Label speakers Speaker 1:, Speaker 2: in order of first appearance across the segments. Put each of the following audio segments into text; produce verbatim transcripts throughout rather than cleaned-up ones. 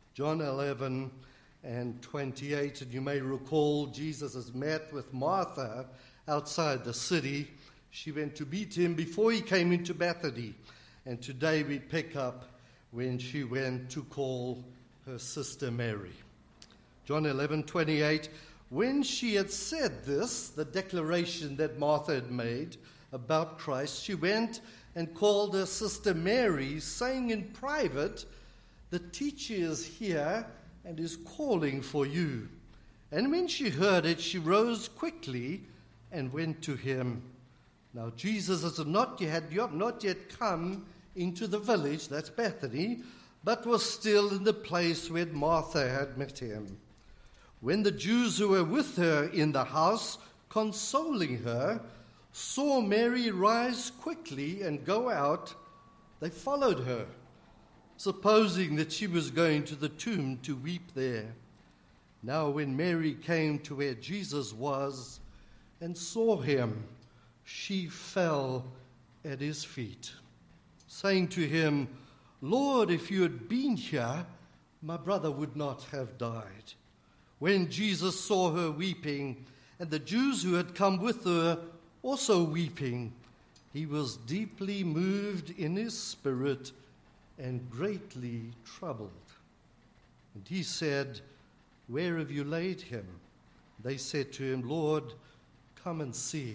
Speaker 1: John eleven and twenty-eight. And you may recall Jesus has met with Martha outside the city. She went to meet him before he came into Bethany. And today we pick up when she went to call her sister Mary. John eleven twenty-eight. When she had said this, the declaration that Martha had made about Christ, she went and called her sister Mary, saying in private, "The teacher is here and is calling for you." And when she heard it, she rose quickly and went to him. Now Jesus had not yet, not yet come into the village, that's Bethany, but was still in the place where Martha had met him. When the Jews who were with her in the house, consoling her, saw Mary rise quickly and go out, they followed her, supposing that she was going to the tomb to weep there. Now when Mary came to where Jesus was and saw him, she fell at his feet, saying to him, "Lord, if you had been here, my brother would not have died." When Jesus saw her weeping, and the Jews who had come with her also weeping, he was deeply moved in his spirit and greatly troubled. And he said, "Where have you laid him?" They said to him, "Lord, come and see."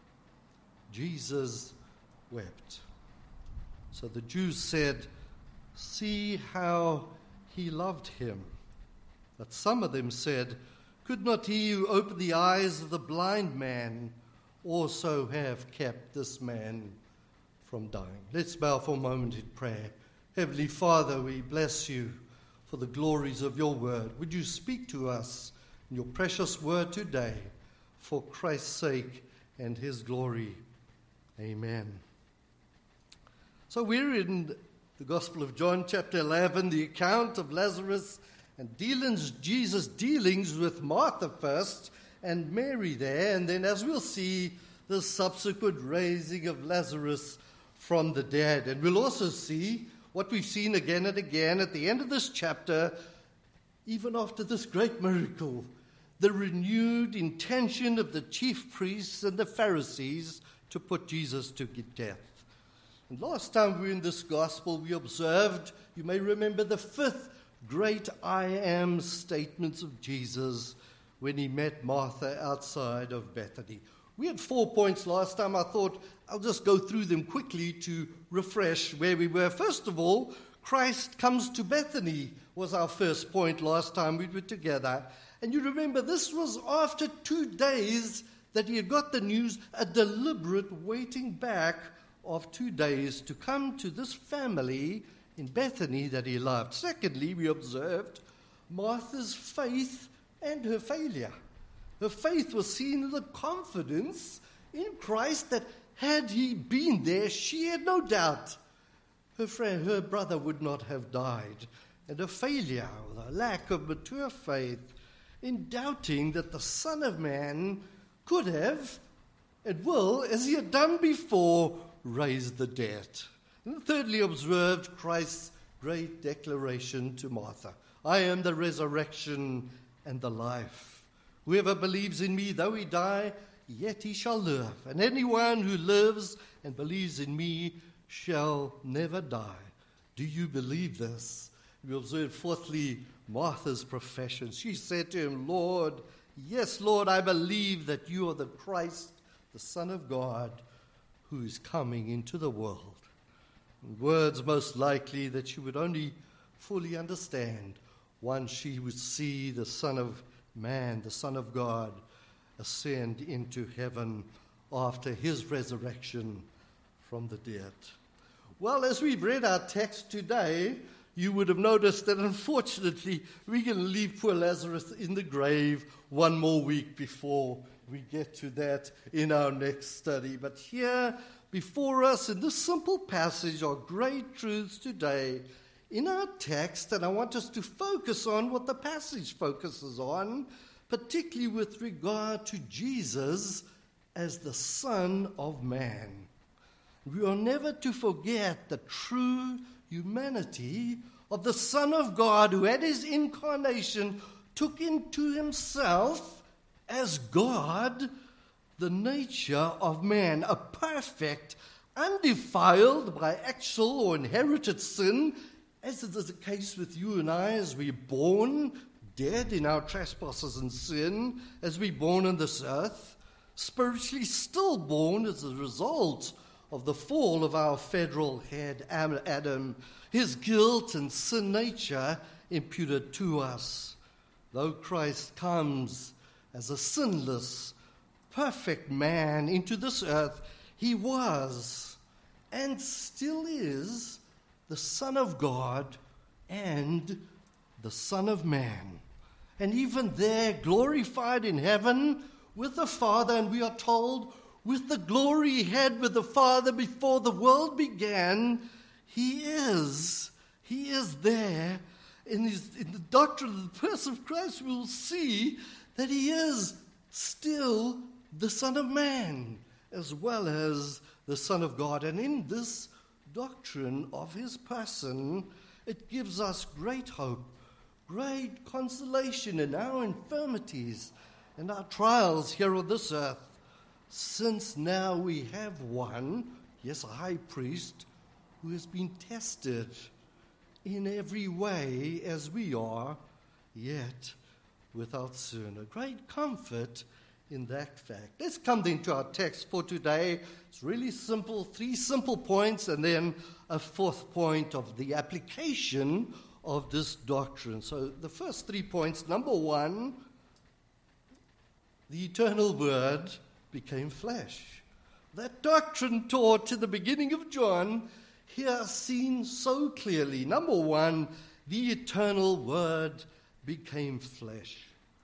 Speaker 1: Jesus wept. So the Jews said, "See how he loved him." But some of them said, "Could not he who opened the eyes of the blind man also have kept this man from dying?" Let's bow for a moment in prayer. Heavenly Father, we bless you for the glories of your word. Would you speak to us in your precious word today for Christ's sake and his glory? Amen. So we're in the Gospel of John, chapter eleven, the account of Lazarus and dealings, Jesus' dealings with Martha first and Mary there, and then as we'll see, the subsequent raising of Lazarus from the dead. And we'll also see what we've seen again and again at the end of this chapter, even after this great miracle, the renewed intention of the chief priests and the Pharisees to put Jesus to death. And last time we were in this gospel, we observed, you may remember, the fifth great I am statements of Jesus when he met Martha outside of Bethany. We had four points last time. I thought I'll just go through them quickly to refresh where we were. First of all, Christ comes to Bethany was our first point last time we were together. And you remember this was after two days that he had got the news, a deliberate waiting back of two days to come to this family in Bethany that he loved. Secondly, we observed Martha's faith and her failure. Her faith was seen in the confidence in Christ that had he been there, she had no doubt her friend, her brother would not have died. And her failure, the lack of mature faith in doubting that the Son of Man could have and will, as he had done before, raise the dead. And thirdly, observed Christ's great declaration to Martha. "I am the resurrection and the life. Whoever believes in me, though he die, yet he shall live. And anyone who lives and believes in me shall never die." Do you believe this? We observe, fourthly, Martha's profession. She said to him, "Lord, yes, Lord, I believe that you are the Christ, the Son of God, who is coming into the world." Words most likely that she would only fully understand once she would see the Son of Man, the Son of God, ascend into heaven after his resurrection from the dead. Well, as we've read our text today, you would have noticed that unfortunately we're going to leave poor Lazarus in the grave one more week before we get to that in our next study. But here before us in this simple passage are great truths today in our text, and I want us to focus on what the passage focuses on, particularly with regard to Jesus as the Son of Man. We are never to forget the true humanity of the Son of God, who at his incarnation took into himself as God the nature of man, a perfect, undefiled by actual or inherited sin, as it is the case with you and I, as we're born dead in our trespasses and sin, as we're born on this earth, spiritually still born as a result of the fall of our federal head, Adam, his guilt and sin nature imputed to us. Though Christ comes as a sinless, perfect man into this earth, he was and still is the Son of God and the Son of Man. And even there, glorified in heaven with the Father, and we are told, with the glory he had with the Father before the world began, he is, he is there. In, his, in the doctrine of the person of Christ, we will see that he is still the Son of Man, as well as the Son of God. And in this doctrine of his person, it gives us great hope, great consolation in our infirmities and our trials here on this earth, since now we have one, yes, a high priest, who has been tested in every way as we are, yet without sin. A great comfort in that fact. Let's come then to our text for today. It's really simple, three simple points, and then a fourth point of the application of this doctrine. So the first three points, number one, the eternal Word became flesh. That doctrine taught in the beginning of John, here seen so clearly. Number one, the eternal Word became flesh.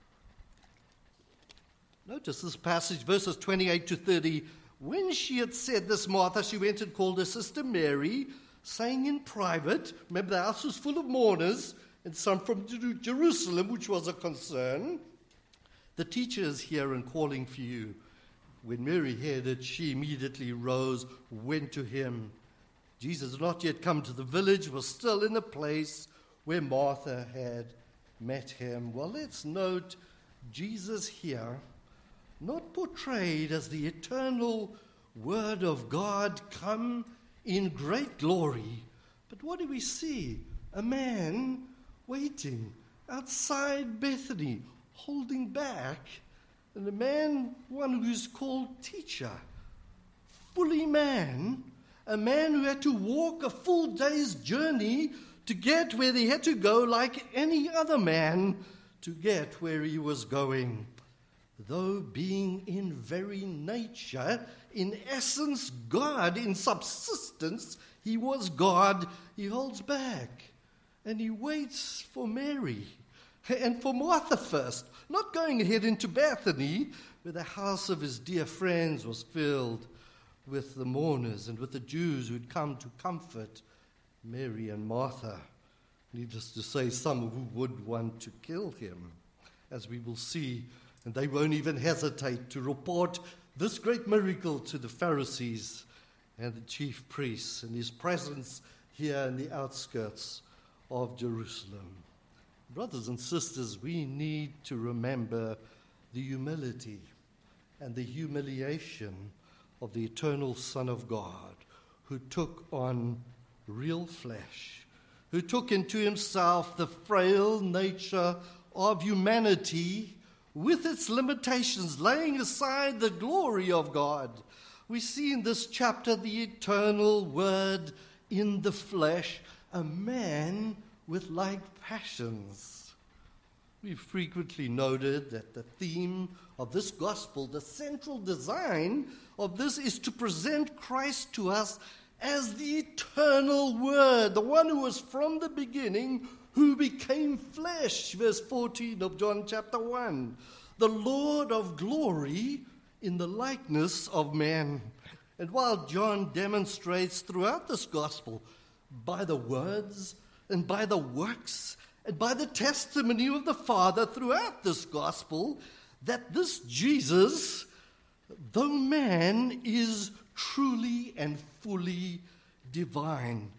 Speaker 1: Notice this passage, verses twenty-eight to thirty. When she had said this, Martha, she went and called her sister Mary, saying in private, remember the house was full of mourners, and some from Jerusalem, which was a concern. The teacher is here and calling for you. When Mary heard it, she immediately rose, went to him. Jesus had not yet come to the village, was still in the place where Martha had met him. Well, let's note Jesus here, not portrayed as the eternal Word of God come in great glory. But what do we see? A man waiting outside Bethany, holding back, and a man, one who's called teacher, fully man, a man who had to walk a full day's journey to get where he had to go, like any other man to get where he was going. Though being in very nature, in essence God, in subsistence, he was God, he holds back. And he waits for Mary and for Martha first, not going ahead into Bethany, where the house of his dear friends was filled with the mourners and with the Jews who'd come to comfort Mary and Martha. Needless to say, some who would want to kill him, as we will see. And they won't even hesitate to report this great miracle to the Pharisees and the chief priests and his presence here in the outskirts of Jerusalem. Brothers and sisters, we need to remember the humility and the humiliation of the eternal Son of God, who took on real flesh, who took into himself the frail nature of humanity with its limitations, laying aside the glory of God. We see in this chapter the eternal Word in the flesh, a man with like passions. We've frequently noted that the theme of this gospel, the central design of this, is to present Christ to us as the eternal Word, the one who was from the beginning, who became flesh, verse fourteen of John chapter one, the Lord of glory in the likeness of man. And while John demonstrates throughout this gospel, by the words and by the works and by the testimony of the Father throughout this gospel, that this Jesus, though man, is truly and fully divine.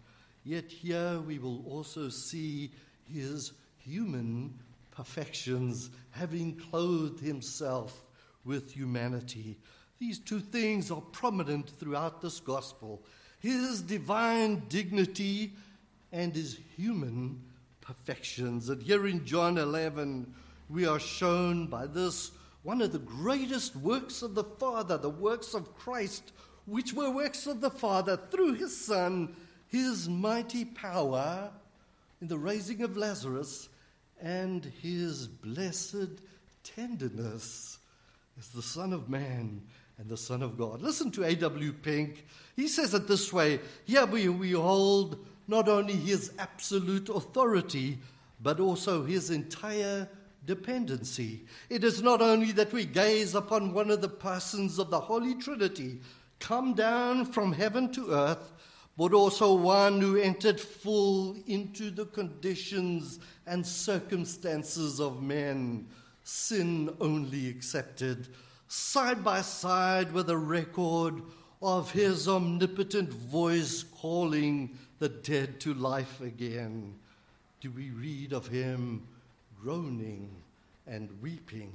Speaker 1: yet here we will also see his human perfections, having clothed himself with humanity. These two things are prominent throughout this gospel: his divine dignity and his human perfections. And here in John eleven, we are shown by this one of the greatest works of the Father, the works of Christ, which were works of the Father through his Son, his mighty power in the raising of Lazarus, and his blessed tenderness as the Son of Man and the Son of God. Listen to A W Pink. He says it this way: here we, we hold not only his absolute authority, but also his entire dependency. It is not only that we gaze upon one of the persons of the Holy Trinity come down from heaven to earth, but also one who entered full into the conditions and circumstances of men, sin only excepted, side by side with a record of his omnipotent voice calling the dead to life again. Do we read of him groaning and weeping?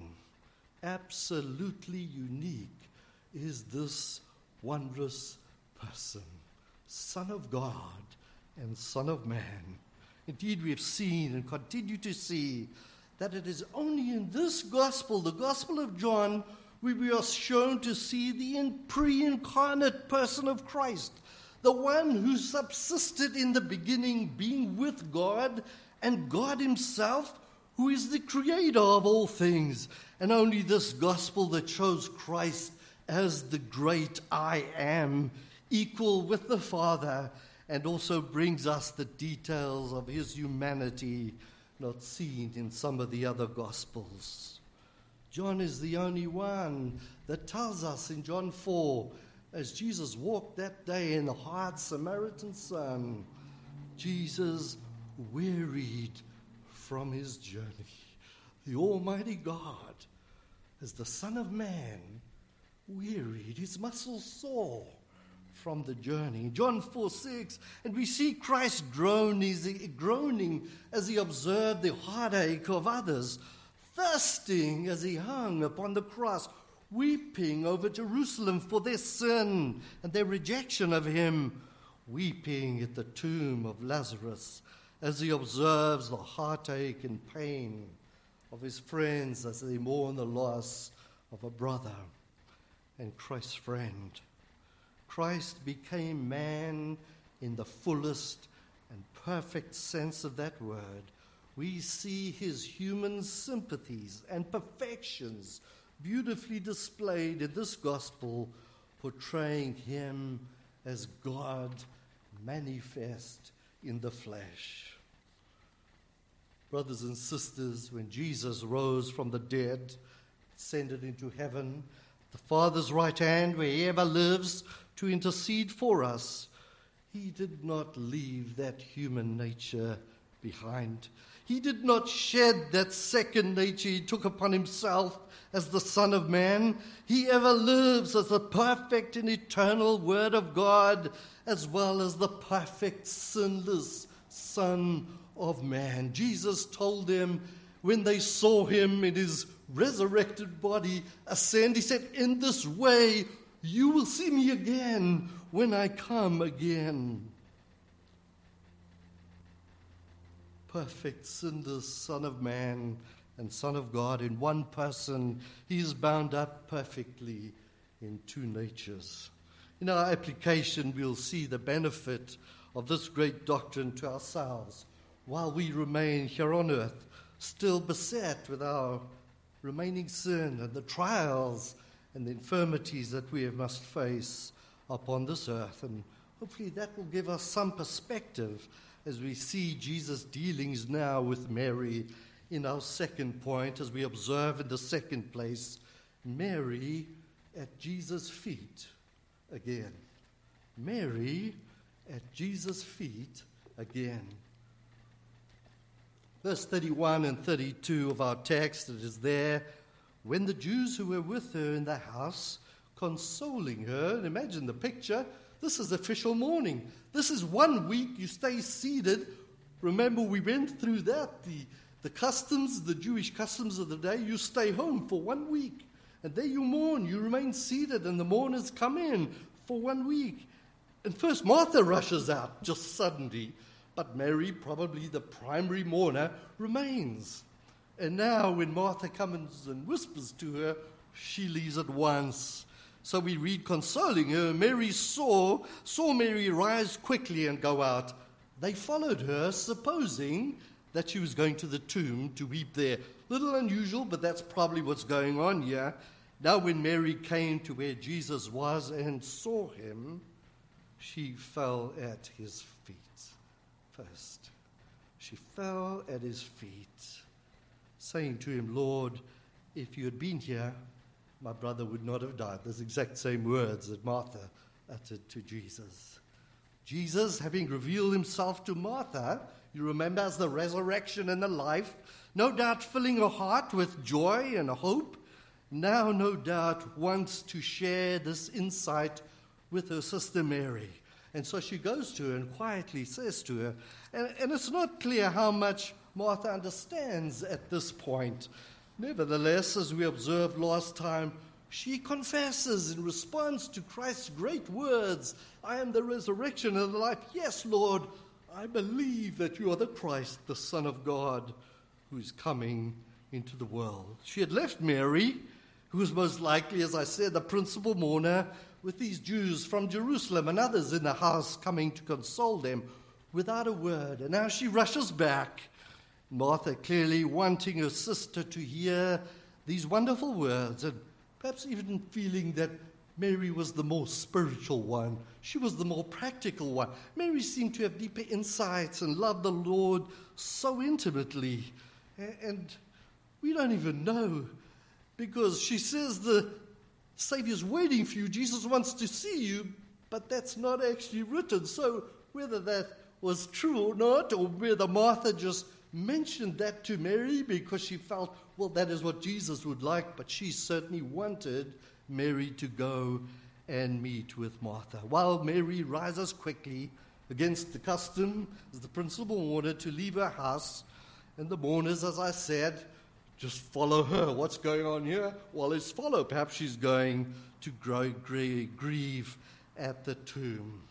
Speaker 1: Absolutely unique is this wondrous person, Son of God and Son of Man. Indeed, we have seen and continue to see that it is only in this gospel, the Gospel of John, where we are shown to see the pre-incarnate person of Christ, the one who subsisted in the beginning, being with God, and God himself, who is the creator of all things. And only this gospel that shows Christ as the great I am, equal with the Father, and also brings us the details of his humanity not seen in some of the other gospels. John is the only one that tells us in John four, as Jesus walked that day in the hard Samaritan sun, Jesus wearied from his journey. The Almighty God, as the Son of Man, wearied, his muscles sore from the journey. John four six, and we see Christ groaning, groaning as he observed the heartache of others, thirsting as he hung upon the cross, weeping over Jerusalem for their sin and their rejection of him, weeping at the tomb of Lazarus as he observes the heartache and pain of his friends as they mourn the loss of a brother and Christ's friend. Christ became man in the fullest and perfect sense of that word. We see his human sympathies and perfections beautifully displayed in this gospel, portraying him as God manifest in the flesh. Brothers and sisters, when Jesus rose from the dead, ascended into heaven, the Father's right hand, where he ever lives to intercede for us, he did not leave that human nature behind. He did not shed that second nature he took upon himself as the Son of Man. He ever lives as the perfect and eternal Word of God, as well as the perfect, sinless Son of Man. Jesus told them when they saw him in his resurrected body ascend, he said, "In this way you will see me again when I come again." Perfect, sinless Son of Man and Son of God in one person. He is bound up perfectly in two natures. In our application, we'll see the benefit of this great doctrine to ourselves while we remain here on earth, still beset with our remaining sin and the trials and the infirmities that we must face upon this earth. And hopefully that will give us some perspective as we see Jesus' dealings now with Mary in our second point, as we observe in the second place, Mary at Jesus' feet again. Mary at Jesus' feet again. Verse thirty-one and thirty-two of our text, it is there, when the Jews who were with her in the house, consoling her, and imagine the picture, This is official mourning. This is one week you stay seated. Remember, we went through that. The, the customs, the Jewish customs of the day, you stay home for one week. And there you mourn. You remain seated, and the mourners come in for one week. And first, Martha rushes out just suddenly. But Mary, probably the primary mourner, remains. And now when Martha comes and whispers to her, she leaves at once. So we read, consoling her, Mary saw, saw Mary rise quickly and go out. They followed her, supposing that she was going to the tomb to weep there. Little unusual, but that's probably what's going on here. Now when Mary came to where Jesus was and saw him, she fell at his feet. First, she fell at his feet, saying to him, Lord, if you had been here, my brother would not have died. Those exact same words that Martha uttered to Jesus. Jesus, having revealed himself to Martha, you remember, as the resurrection and the life, no doubt filling her heart with joy and hope, now no doubt wants to share this insight with her sister Mary. And so she goes to her and quietly says to her, and, and it's not clear how much Martha understands at this point. Nevertheless, as we observed last time, she confesses in response to Christ's great words, I am the resurrection and the life. Yes, Lord, I believe that you are the Christ, the Son of God, who is coming into the world. She had left Mary, who was most likely, as I said, the principal mourner, with these Jews from Jerusalem and others in the house coming to console them, without a word. And now she rushes back, Martha clearly wanting her sister to hear these wonderful words, and perhaps even feeling that Mary was the more spiritual one. She was the more practical one. Mary seemed to have deeper insights and loved the Lord so intimately. And we don't even know, because she says the Savior's waiting for you. Jesus wants to see you, but that's not actually written. So whether that was true or not, or whether Martha just mentioned that to Mary because she felt, well, that is what Jesus would like, but she certainly wanted Mary to go and meet with Martha. While Mary rises quickly against the custom as the principal mourner to leave her house, and the mourners, as I said, just follow her. What's going on here? Well, let's follow. Perhaps she's going to grow, grieve at the tomb.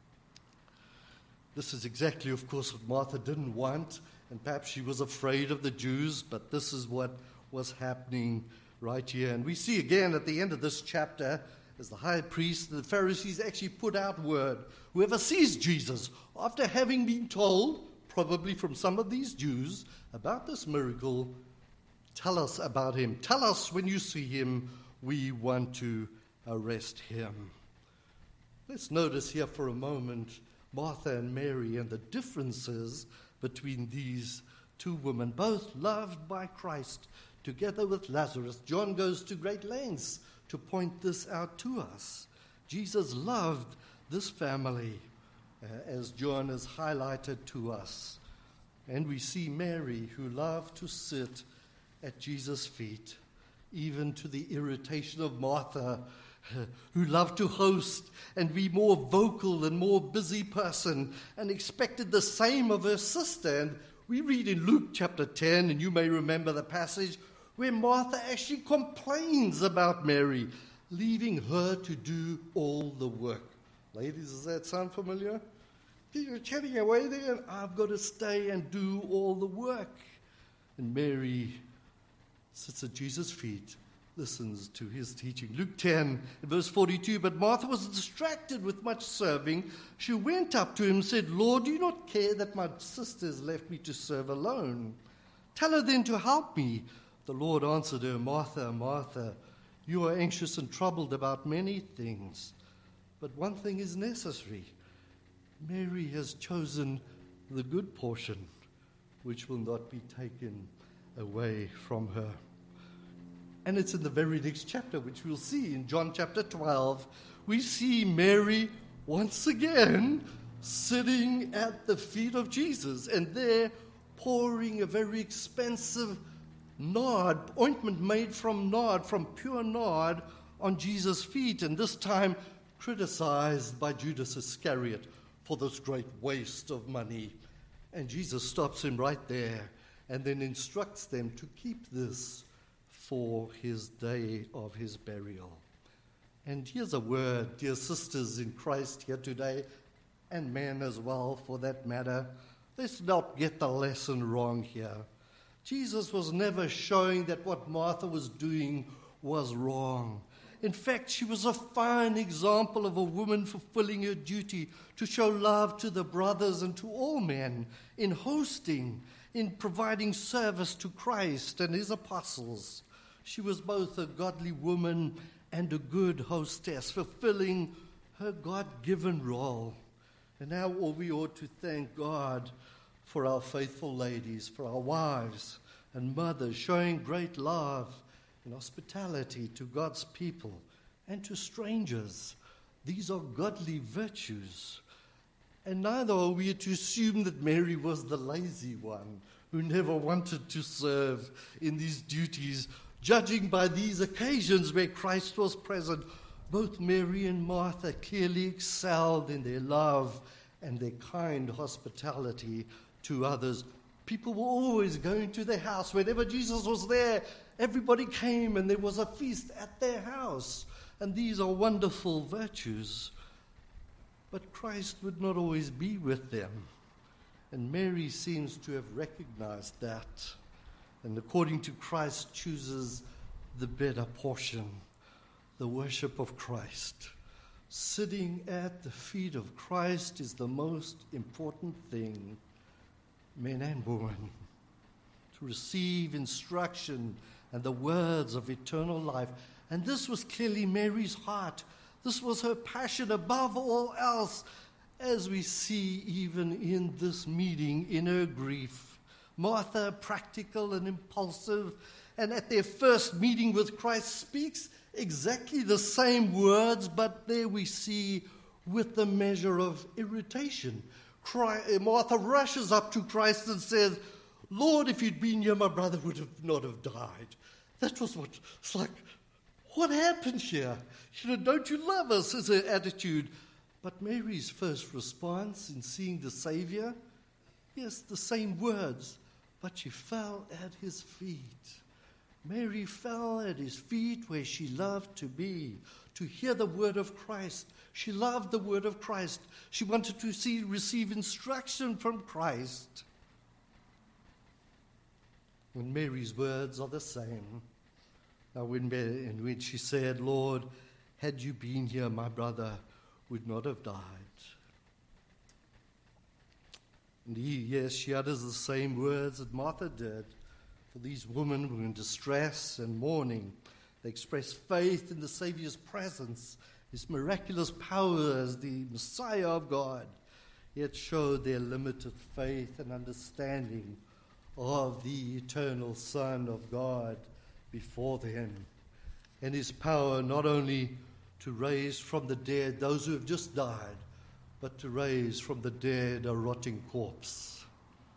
Speaker 1: This is exactly, of course, what Martha didn't want, and perhaps she was afraid of the Jews, but this is what was happening right here. And we see again at the end of this chapter, as the high priest and the Pharisees actually put out word, whoever sees Jesus, after having been told, probably from some of these Jews, about this miracle, tell us about him. Tell us when you see him, we want to arrest him. Let's notice here for a moment Martha and Mary and the differences between these two women, both loved by Christ, together with Lazarus. John goes to great lengths to point this out to us. Jesus loved this family, uh, as John has highlighted to us. And we see Mary, who loved to sit at Jesus' feet, even to the irritation of Martha, who loved to host and be more vocal and more busy person, and expected the same of her sister. And we read in Luke chapter ten, and you may remember the passage, where Martha actually complains about Mary, leaving her to do all the work. Ladies, does that sound familiar? You're chatting away there, and I've got to stay and do all the work. And Mary sits at Jesus' feet, listens to his teaching. Luke ten, verse forty-two, but Martha was distracted with much serving. She went up to him and said, Lord, do you not care that my sister has left me to serve alone? Tell her then to help me. The Lord answered her, Martha, Martha, you are anxious and troubled about many things, but one thing is necessary. Mary has chosen the good portion, which will not be taken away from her. And it's in the very next chapter, which we'll see in John chapter twelve. We see Mary once again sitting at the feet of Jesus, and there pouring a very expensive nard, ointment made from nard, from pure nard, on Jesus' feet, and this time criticized by Judas Iscariot for this great waste of money. And Jesus stops him right there and then instructs them to keep this for his day of his burial. And here's a word, dear sisters in Christ here today, and men as well for that matter. Let's not get the lesson wrong here. Jesus was never showing that what Martha was doing was wrong. In fact, she was a fine example of a woman fulfilling her duty to show love to the brothers and to all men in hosting, in providing service to Christ and his apostles. She was both a godly woman and a good hostess, fulfilling her God-given role. And now we ought to thank God for our faithful ladies, for our wives and mothers, showing great love and hospitality to God's people and to strangers. These are godly virtues. And neither are we to assume that Mary was the lazy one who never wanted to serve in these duties. Judging by these occasions where Christ was present, both Mary and Martha clearly excelled in their love and their kind hospitality to others. People were always going to their house. Whenever Jesus was there, everybody came and there was a feast at their house. And these are wonderful virtues. But Christ would not always be with them. And Mary seems to have recognized that. And according to Christ, chooses the better portion, the worship of Christ. Sitting at the feet of Christ is the most important thing, men and women, to receive instruction and the words of eternal life. And this was clearly Mary's heart. This was her passion above all else, as we see even in this meeting in her grief. Martha, practical and impulsive, and at their first meeting with Christ speaks exactly the same words, but there we see with the measure of irritation. Christ, Martha rushes up to Christ and says, "Lord, if you'd been here, my brother would have not have died." That was what, it's like, what happened here? You know, don't you love us, is her attitude. But Mary's first response in seeing the Savior, yes, the same words, but she fell at his feet. Mary fell at his feet where she loved to be, to hear the word of Christ. She loved the word of Christ. She wanted to see, receive instruction from Christ. And Mary's words are the same. Now, when, in which she said, "Lord, had you been here, my brother would not have died." And he, yes, she utters the same words that Martha did. For these women were in distress and mourning. They express faith in the Savior's presence, his miraculous power as the Messiah of God, yet showed their limited faith and understanding of the eternal Son of God before them, and his power not only to raise from the dead those who have just died, but to raise from the dead a rotting corpse.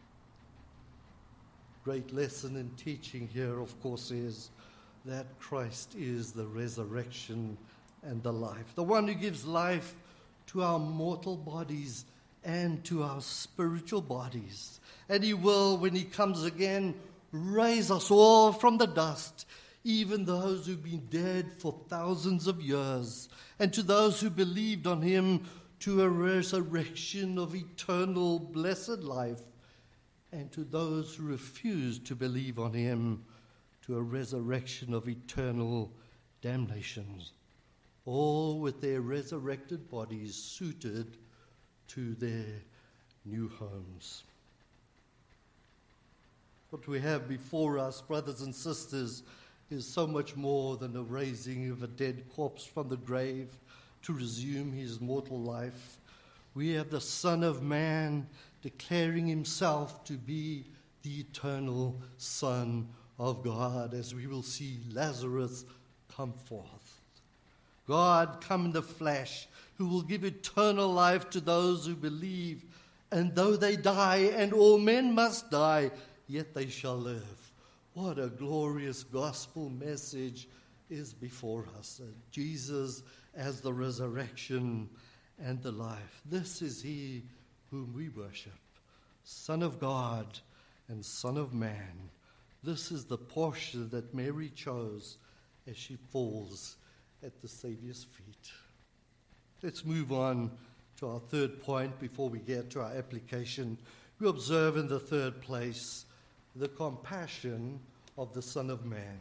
Speaker 1: Great lesson in teaching here, of course, is that Christ is the resurrection and the life, the one who gives life to our mortal bodies and to our spiritual bodies. And he will, when he comes again, raise us all from the dust, even those who've been dead for thousands of years, and to those who believed on him, to a resurrection of eternal blessed life, and to those who refused to believe on him, to a resurrection of eternal damnation, all with their resurrected bodies suited to their new homes. What we have before us, brothers and sisters, is so much more than the raising of a dead corpse from the grave to resume his mortal life. We have the Son of Man declaring himself to be the eternal Son of God, as we will see Lazarus come forth. God come in the flesh, who will give eternal life to those who believe, and though they die, and all men must die, yet they shall live. What a glorious gospel message is before us. Uh, Jesus as the resurrection and the life. This is he whom we worship, Son of God and Son of Man. This is the portion that Mary chose as she falls at the Savior's feet. Let's move on to our third point before we get to our application. We observe in the third place the compassion of the Son of Man.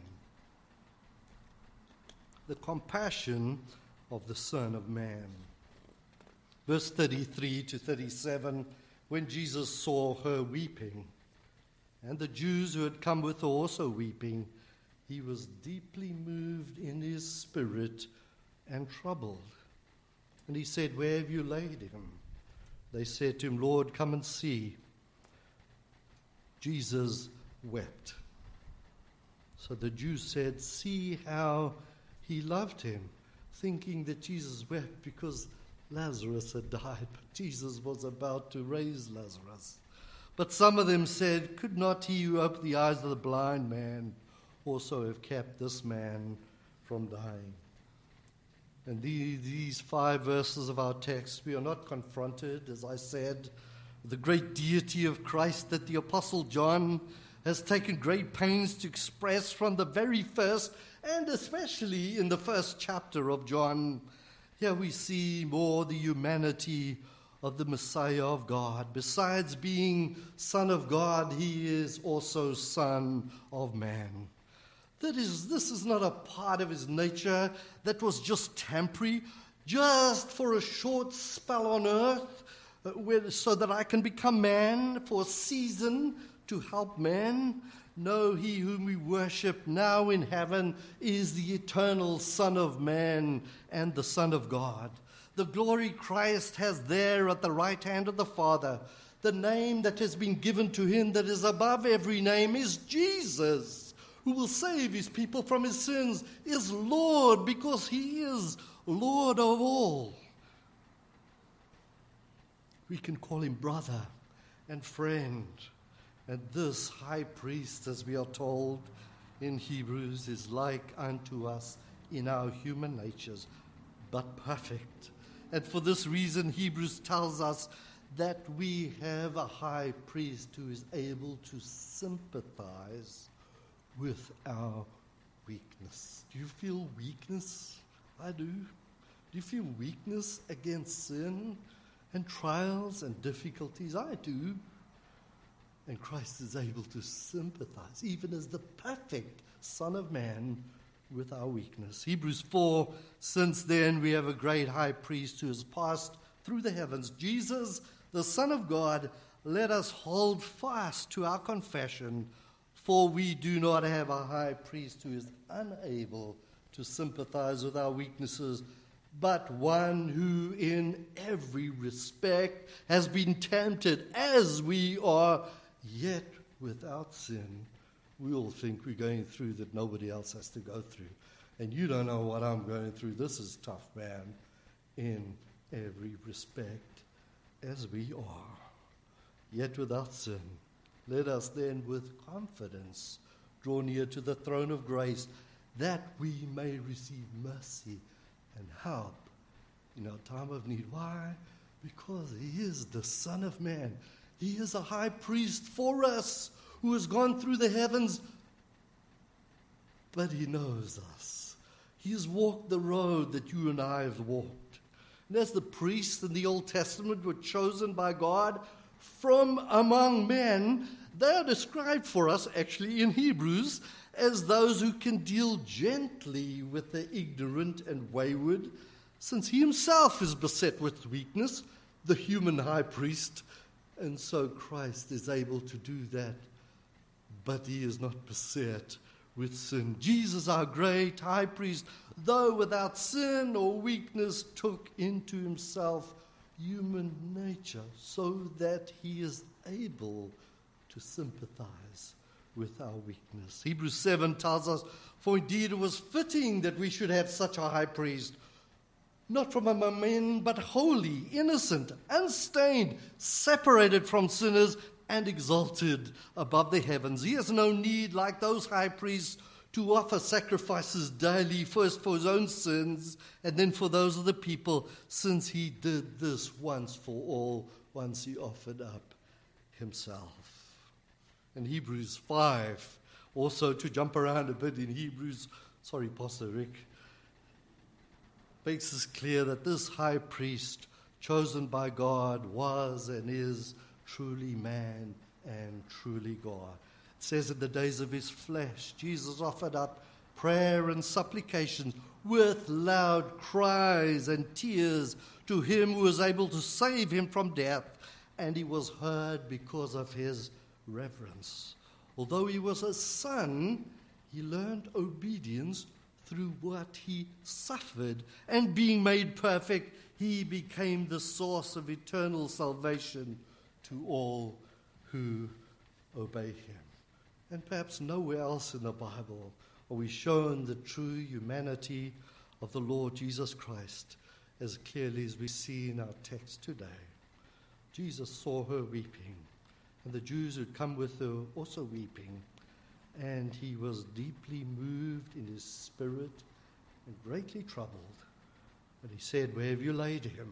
Speaker 1: The compassion of the Son of Man. Verse thirty-three to thirty-seven, when Jesus saw her weeping, and the Jews who had come with her also weeping, he was deeply moved in his spirit and troubled. And he said, "Where have you laid him?" They said to him, "Lord, come and see." Jesus wept. So the Jews said, "See how he loved him," thinking that Jesus wept because Lazarus had died, but Jesus was about to raise Lazarus. But some of them said, "Could not he who opened the eyes of the blind man also have kept this man from dying?" And the, these five verses of our text, we are not confronted, as I said, with the great deity of Christ that the Apostle John has taken great pains to express from the very first, and especially in the first chapter of John. Here we see more the humanity of the Messiah of God. Besides being Son of God, he is also Son of Man. That is, this is not a part of his nature that was just temporary, just for a short spell on earth, uh, where, so that I can become man for a season to help man. No, he whom we worship now in heaven is the eternal Son of Man and the Son of God. The glory Christ has there at the right hand of the Father. The name that has been given to him that is above every name is Jesus, who will save his people from his sins, is Lord because he is Lord of all. We can call him brother and friend. And this high priest, as we are told in Hebrews, is like unto us in our human natures, but perfect. And for this reason, Hebrews tells us that we have a high priest who is able to sympathize with our weakness. Do you feel weakness? I do. Do you feel weakness against sin and trials and difficulties? I do. And Christ is able to sympathize, even as the perfect Son of Man, with our weakness. Hebrews four, since then we have a great high priest who has passed through the heavens, Jesus, the Son of God. Let us hold fast to our confession, for we do not have a high priest who is unable to sympathize with our weaknesses, but one who in every respect has been tempted as we are, yet without sin. We all think we're going through that nobody else has to go through. And you don't know what I'm going through. This is tough, man, in every respect, as we are, yet without sin. Let us then with confidence draw near to the throne of grace, that we may receive mercy and help in our time of need. Why? Because he is the Son of Man. He is a high priest for us who has gone through the heavens, but he knows us. He has walked the road that you and I have walked. And as the priests in the Old Testament were chosen by God from among men, they are described for us, actually in Hebrews, as those who can deal gently with the ignorant and wayward, since he himself is beset with weakness, the human high priest. And so Christ is able to do that, but he is not beset with sin. Jesus, our great high priest, though without sin or weakness, took into himself human nature so that he is able to sympathize with our weakness. Hebrews seven tells us, for indeed it was fitting that we should have such a high priest, not from among men, but holy, innocent, unstained, separated from sinners, and exalted above the heavens. He has no need, like those high priests, to offer sacrifices daily, first for his own sins and then for those of the people, since he did this once for all, once he offered up himself. In Hebrews five, also to jump around a bit in Hebrews, sorry, Pastor Rick, makes it clear that this high priest chosen by God was and is truly man and truly God. It says in the days of his flesh, Jesus offered up prayer and supplication with loud cries and tears to him who was able to save him from death, and he was heard because of his reverence. Although he was a son, he learned obedience through what he suffered, and being made perfect, he became the source of eternal salvation to all who obey him. And perhaps nowhere else in the Bible are we shown the true humanity of the Lord Jesus Christ as clearly as we see in our text today. Jesus saw her weeping, and the Jews who had come with her also weeping, and he was deeply moved in his spirit and greatly troubled. And he said, "Where have you laid him?"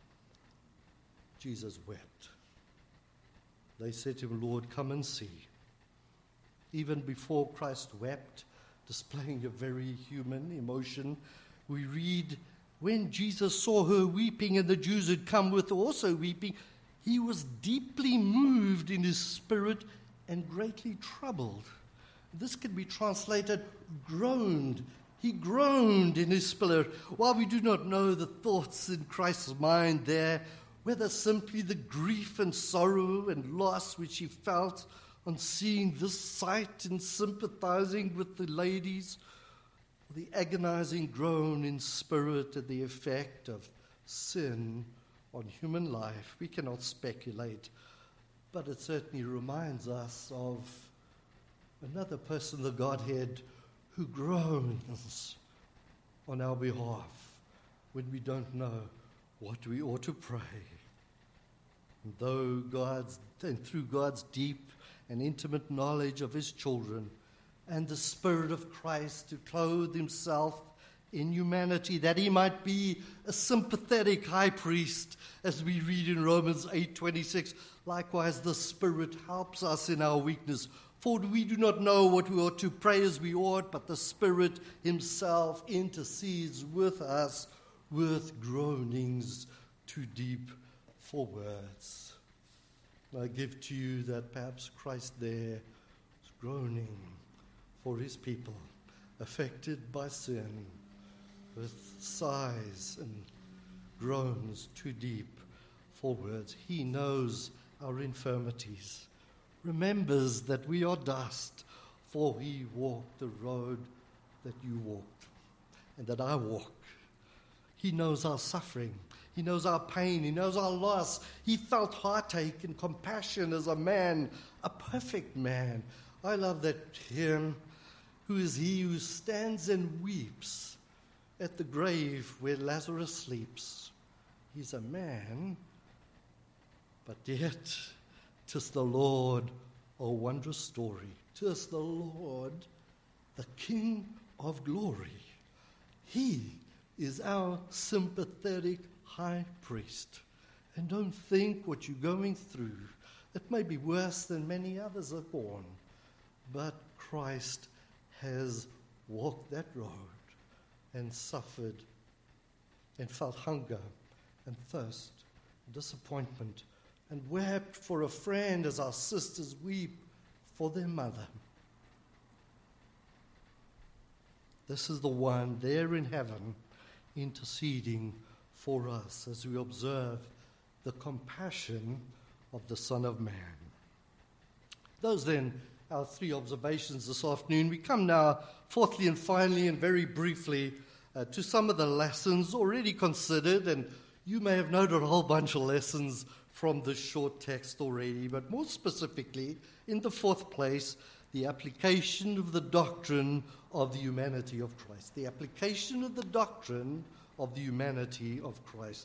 Speaker 1: Jesus wept. They said to him, "Lord, come and see." Even before Christ wept, displaying a very human emotion, we read, when Jesus saw her weeping and the Jews had come with her also weeping, he was deeply moved in his spirit and greatly troubled. This can be translated groaned. He groaned in his spirit. While we do not know the thoughts in Christ's mind there, whether simply the grief and sorrow and loss which he felt on seeing this sight and sympathizing with the ladies, the agonizing groan in spirit at the effect of sin on human life, we cannot speculate, but it certainly reminds us of another person, the Godhead, who groans on our behalf when we don't know what we ought to pray. And though God's, and through God's deep and intimate knowledge of his children and the Spirit of Christ to clothe himself in humanity, that he might be a sympathetic high priest, as we read in Romans eight twenty-six. Likewise, the Spirit helps us in our weakness, for we do not know what we ought to pray as we ought, but the Spirit himself intercedes with us with groanings too deep for words. I give to you that perhaps Christ there was groaning for his people, affected by sin, with sighs and groans too deep for words. He knows our infirmities, remembers that we are dust, for he walked the road that you walked and that I walk. He knows our suffering. He knows our pain. He knows our loss. He felt heartache and compassion as a man, a perfect man. I love that hymn, "Who is he who stands and weeps at the grave where Lazarus sleeps?" He's a man, but yet 'tis the Lord, a wondrous story. 'Tis the Lord, the King of glory. He is our sympathetic high priest. And don't think what you're going through, it may be worse than many others are born, but Christ has walked that road and suffered and felt hunger and thirst and disappointment and wept for a friend as our sisters weep for their mother. This is the one there in heaven interceding for us as we observe the compassion of the Son of Man. Those then, our three observations this afternoon. We come now, fourthly and finally and very briefly, uh, to some of the lessons already considered, and you may have noted a whole bunch of lessons from this short text already, but more specifically, in the fourth place, the application of the doctrine of the humanity of Christ. The application of the doctrine of the humanity of Christ.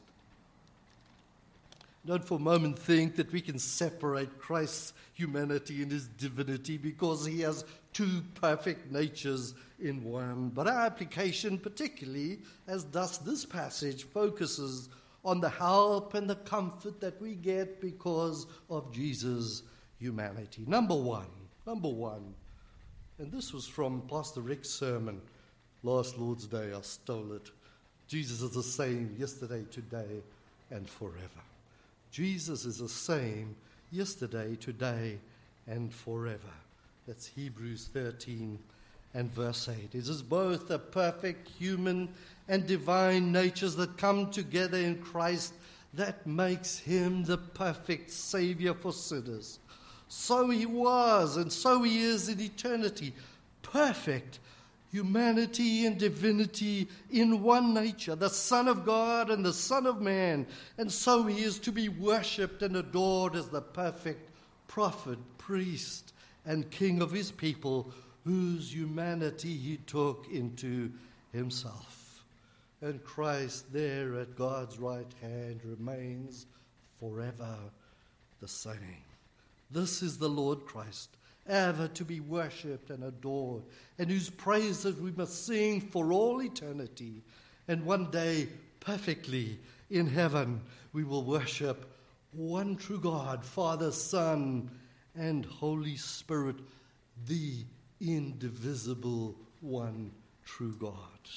Speaker 1: Don't for a moment think that we can separate Christ's humanity and his divinity, because he has two perfect natures in one. But our application, particularly, as does this passage, focuses on the help and the comfort that we get because of Jesus' humanity. Number one, number one, and this was from Pastor Rick's sermon last Lord's Day. I stole it. Jesus is the same yesterday, today, and forever. Jesus is the same yesterday, today, and forever. That's Hebrews thirteen and verse eight. It is both the perfect human and divine natures that come together in Christ that makes him the perfect Savior for sinners. So he was, and so he is in eternity, perfect humanity and divinity in one nature, the Son of God and the Son of Man. And so he is to be worshipped and adored as the perfect prophet, priest, and king of his people, whose humanity he took into himself. And Christ there at God's right hand remains forever the same. This is the Lord Christ, ever to be worshipped and adored, and whose praises we must sing for all eternity. And one day, perfectly in heaven, we will worship one true God, Father, Son, and Holy Spirit, the indivisible one true God.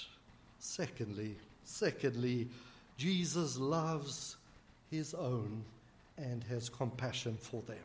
Speaker 1: Secondly, secondly, Jesus loves his own and has compassion for them.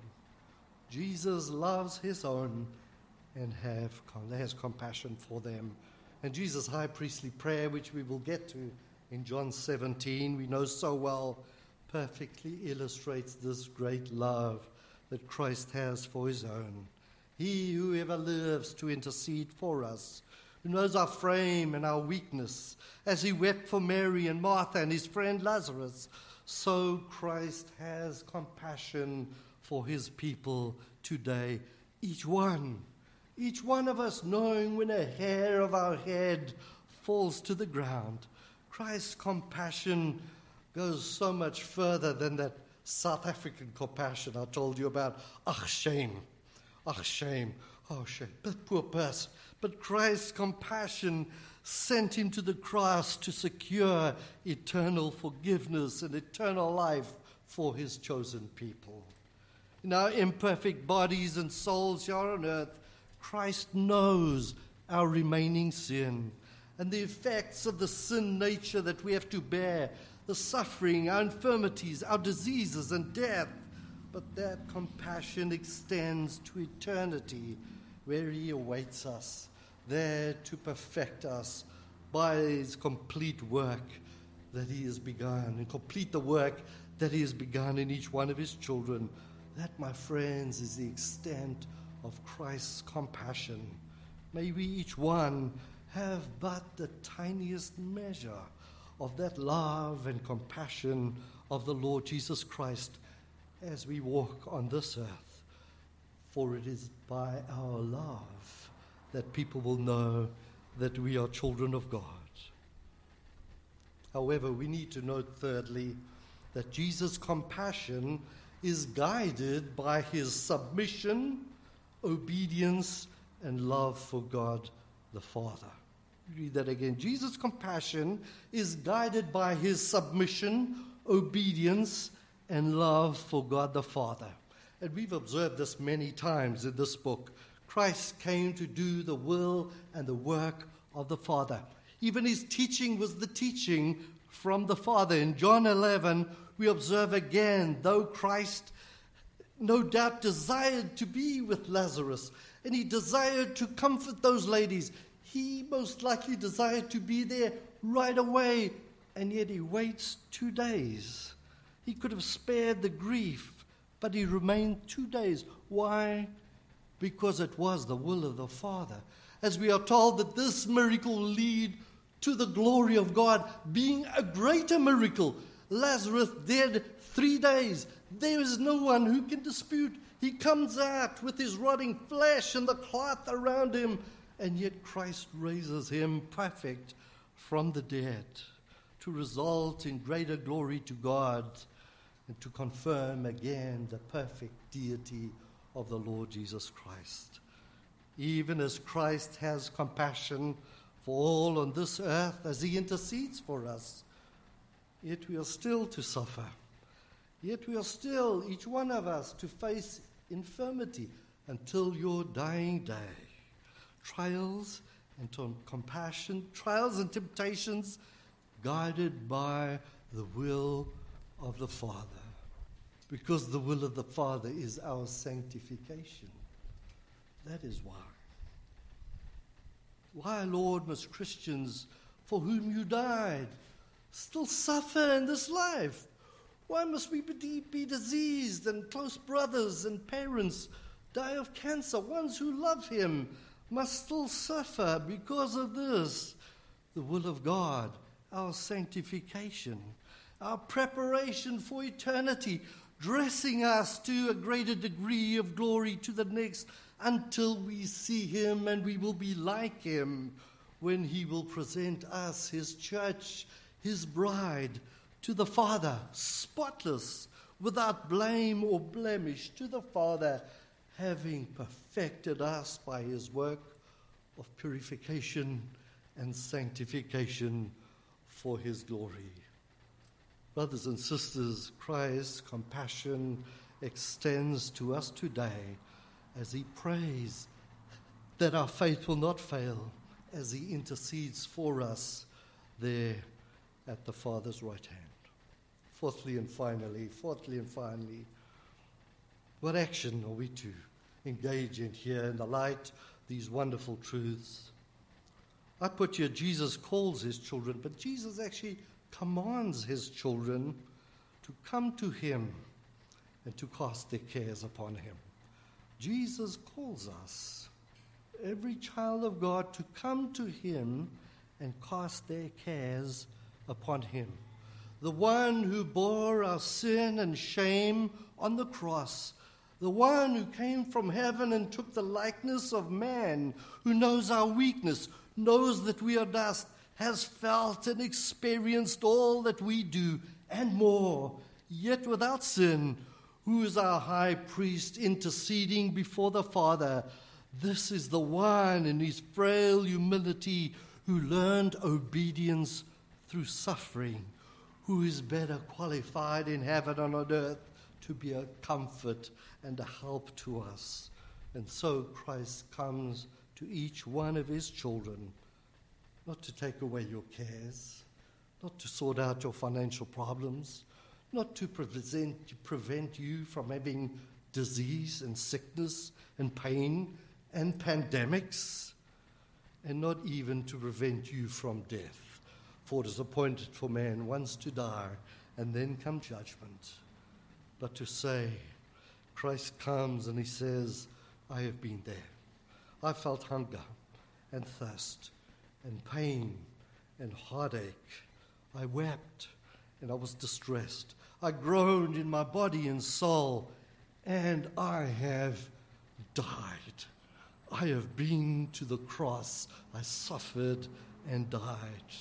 Speaker 1: Jesus loves his own and have, has compassion for them. And Jesus' high priestly prayer, which we will get to in John seventeen, we know so well, perfectly illustrates this great love that Christ has for his own. He who ever lives to intercede for us, who knows our frame and our weakness, as he wept for Mary and Martha and his friend Lazarus, so Christ has compassion for his people today. Each one, each one of us knowing when a hair of our head falls to the ground. Christ's compassion goes so much further than that South African compassion I told you about. Ach, shame. Ach, shame. Oh, shame. But poor person. But Christ's compassion sent him to the cross to secure eternal forgiveness and eternal life for his chosen people. In our imperfect bodies and souls here on earth, Christ knows our remaining sin and the effects of the sin nature that we have to bear, the suffering, our infirmities, our diseases, and death. But that compassion extends to eternity, where he awaits us, there to perfect us by his complete work that he has begun, and complete the work that he has begun in each one of his children. That, my friends, is the extent of Christ's compassion. May we each one have but the tiniest measure of that love and compassion of the Lord Jesus Christ as we walk on this earth. For it is by our love that people will know that we are children of God. However, we need to note, thirdly, that Jesus' compassion is guided by his submission, obedience, and love for God the Father. Read that again. Jesus' compassion is guided by his submission, obedience, and love for God the Father. And we've observed this many times in this book. Christ came to do the will and the work of the Father. Even his teaching was the teaching from the Father. In John eleven, we observe again, though Christ no doubt desired to be with Lazarus, and he desired to comfort those ladies, he most likely desired to be there right away, and yet he waits two days. He could have spared the grief, but he remained two days. Why? Because it was the will of the Father. As we are told that this miracle will lead to the glory of God, being a greater miracle. Lazarus dead three days. There is no one who can dispute. He comes out with his rotting flesh and the cloth around him, and yet Christ raises him perfect from the dead to result in greater glory to God and to confirm again the perfect deity of the Lord Jesus Christ. even as Christ has compassion for all on this earth as he intercedes for us. Yet we are still to suffer. Yet we are still, each one of us, to face infirmity until your dying day. Trials and t- compassion, trials and temptations, guided by the will of the Father. Because the will of the Father is our sanctification. That is why. Why, Lord, must Christians for whom you died still suffer in this life? Why must we be, be diseased and close brothers and parents die of cancer? Ones who love him must still suffer because of this. The will of God, our sanctification, our preparation for eternity, dressing us to a greater degree of glory to the next until we see him and we will be like him when he will present us, his church, his bride, to the Father, spotless, without blame or blemish, to the Father, having perfected us by his work of purification and sanctification for his glory. Brothers and sisters, Christ's compassion extends to us today as he prays that our faith will not fail, as he intercedes for us there at the Father's right hand. Fourthly and finally, fourthly and finally, what action are we to engage in here in the light of these wonderful truths? I put here, Jesus calls his children, but Jesus actually commands his children to come to him and to cast their cares upon him. Jesus calls us, every child of God, to come to him and cast their cares upon him. The one who bore our sin and shame on the cross, the one who came from heaven and took the likeness of man, who knows our weakness, knows that we are dust, has felt and experienced all that we do and more, yet without sin, who is our high priest interceding before the Father. This is the one in his frail humility who learned obedience through suffering, who is better qualified in heaven and on earth to be a comfort and a help to us. And so Christ comes to each one of his children, not to take away your cares, not to sort out your financial problems, not to prevent, prevent you from having disease and sickness and pain and pandemics, and not even to prevent you from death. For it is appointed for man once to die, and then come judgment. But to say, Christ comes and he says, I have been there. I felt hunger and thirst and pain and heartache. I wept and I was distressed. I groaned in my body and soul, and I have died. I have been to the cross. I suffered and died.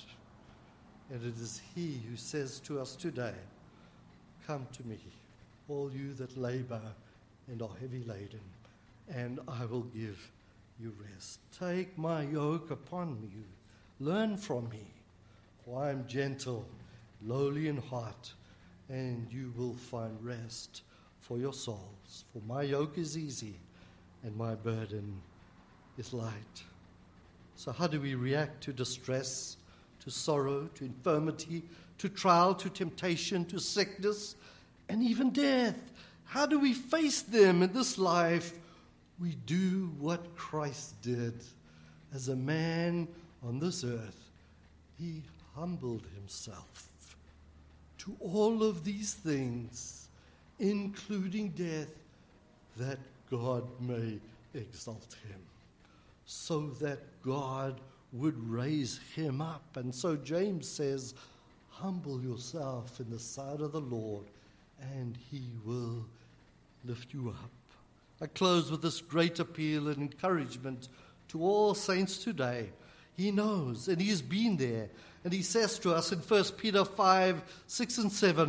Speaker 1: And it is he who says to us today, come to me, all you that labor and are heavy laden, and I will give you rest. Take my yoke upon you. Learn from me, for I am gentle, lowly in heart, and you will find rest for your souls. For my yoke is easy, and my burden is light. So how do we react to distress, to sorrow, to infirmity, to trial, to temptation, to sickness, and even death? How do we face them in this life? We do what Christ did. As a man on this earth, he humbled himself to all of these things, including death, that God may exalt him, so that God would raise him up. And so James says, humble yourself in the sight of the Lord, and he will lift you up. I close with this great appeal and encouragement to all saints today. He knows, and he has been there. And he says to us in First Peter five, six and seven,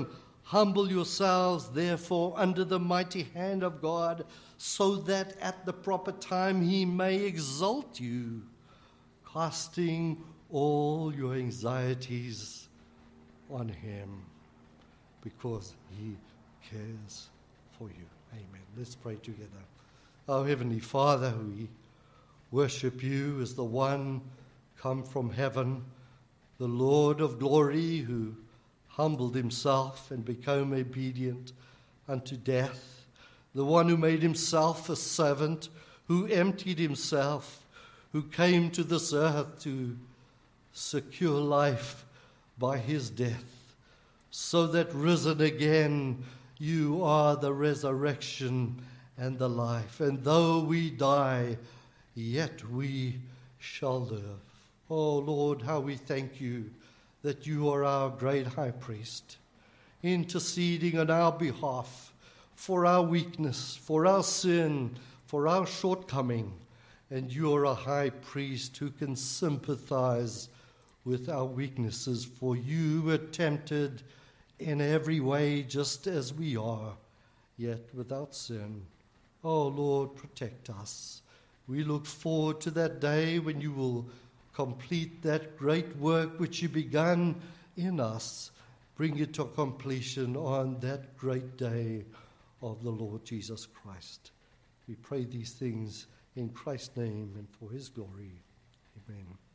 Speaker 1: Humble yourselves, therefore, under the mighty hand of God, so that at the proper time he may exalt you, casting all your anxieties on him, because he cares for you. Amen. Let's pray together. Our Heavenly Father, we worship you as the one come from heaven, the Lord of glory, who humbled himself and became obedient unto death, the one who made himself a servant, who emptied himself, who came to this earth to secure life by his death, so that risen again, you are the resurrection and the life. And though we die, yet we shall live. Oh Lord, how we thank you that you are our great high priest, interceding on our behalf for our weakness, for our sin, for our shortcoming. And you are a high priest who can sympathize with our weaknesses, for you were tempted in every way just as we are, yet without sin. Oh Lord, protect us. We look forward to that day when you will complete that great work which you began in us. Bring it to completion on that great day of the Lord Jesus Christ. We pray these things in Christ's name and for his glory. Amen.